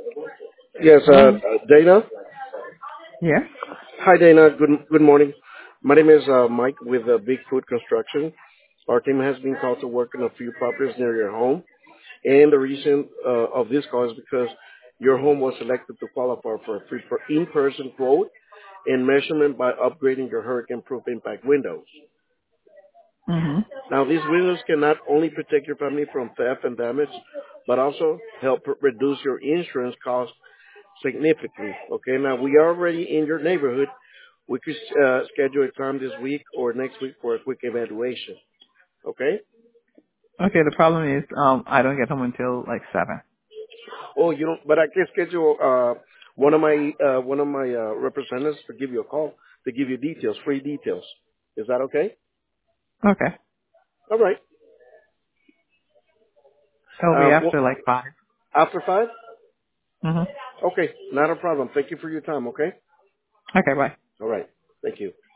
Yes, Hello. Dana. Yes. Hi, Dana. Good morning. My name is Mike with Bigfoot Construction. Our team has been called to work on a few properties near your home, and the reason of this call is because your home was selected to qualify for a free in-person quote and measurement by upgrading your hurricane-proof impact windows. Mhm. Now, these windows can not only protect your family from theft and damage, but also help reduce your insurance costs significantly. Okay, now we are already in your neighborhood. We could schedule a time this week or next week for a quick evaluation. Okay? Okay. The problem is, I don't get home until like 7. Oh, you don't. But I can schedule one of my representatives to give you a call to give you details, free details. Is that okay? Okay. All right. It'll be Well, after like 5. after 5? Mhm. Okay, not a problem. Thank you for your time. Okay. Okay. Bye. All right. Thank you.